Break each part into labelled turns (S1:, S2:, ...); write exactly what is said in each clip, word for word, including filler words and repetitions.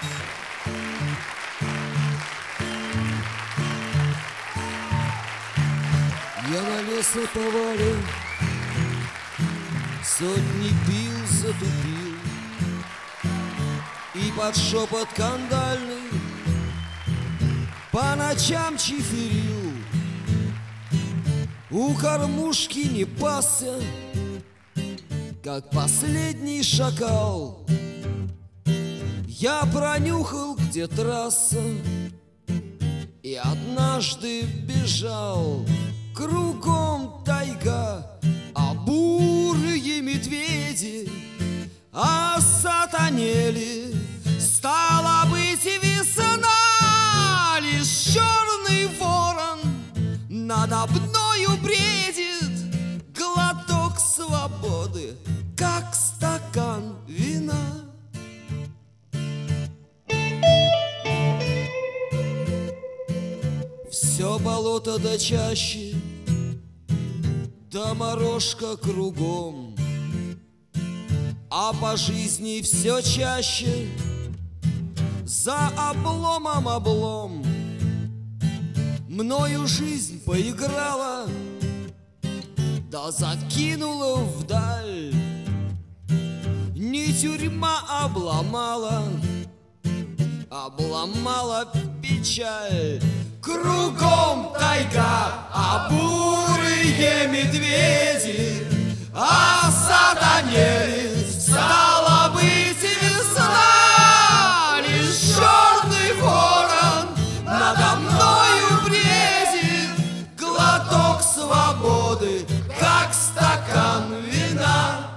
S1: Я на лесоповале сотни пил затупил, и под шепот кандальный по ночам чиферил. У кормушки не пасся, как последний шакал. Я пронюхал, где трасса, и однажды бежал. Кругом тайга, а бурые медведи осатанели. Стало быть, весна, лишь черный ворон надо мною бредит. Глоток свободы, как стакан вина. Все болото до чаще, да морожка кругом, а по жизни все чаще за обломом облом. Мною жизнь поиграла, да закинула вдаль. Не тюрьма обломала, обломала печаль. Кругом тайга, а бурые медведи осатанели. Стало быть, весна, лишь черный ворон надо мною бредит. Глоток свободы, как стакан вина.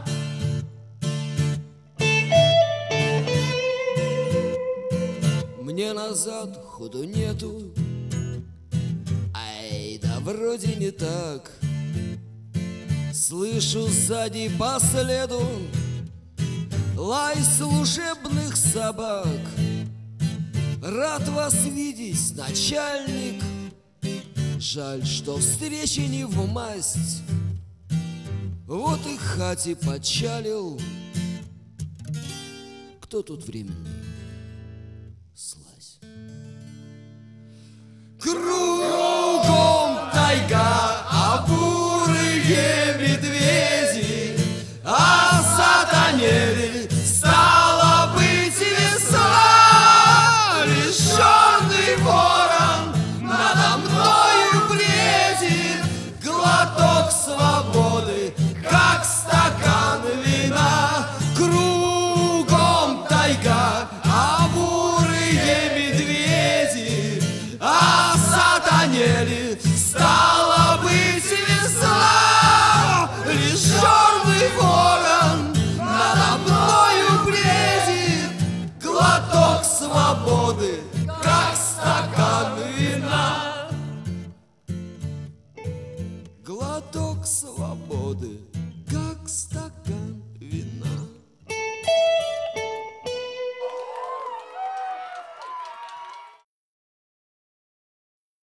S1: Мне назад ходу нету, ай, да вроде не так. Слышу сзади по следу лай служебных собак. Рад вас видеть, начальник. Жаль, что встречи не в масть. Вот и к хате подчалил. Кто тут временный? Слава.